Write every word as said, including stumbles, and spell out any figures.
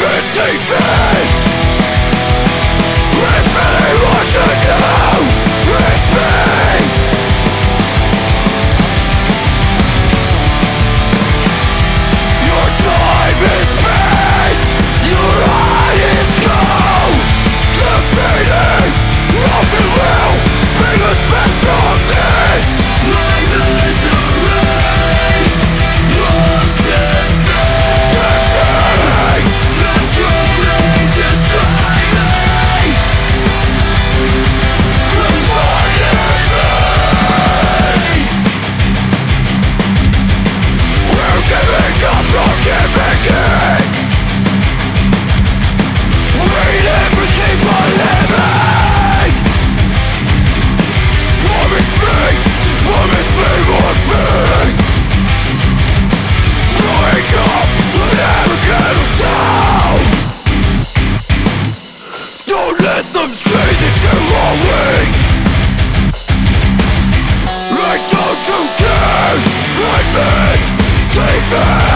defeat. If anyone should know, it's me. Your time is spent, your eye is cold. Defeating, nothing will bring us back from this. My misery, your defeat. Defeat, controlling, destroying me, confining me. We're giving up, not giving in. We live, we keep on living. Promise me, just promise me one thing. Growing up, whatever kettles down. Don't let them say that you are weak. Like don't you care, I meant defeat.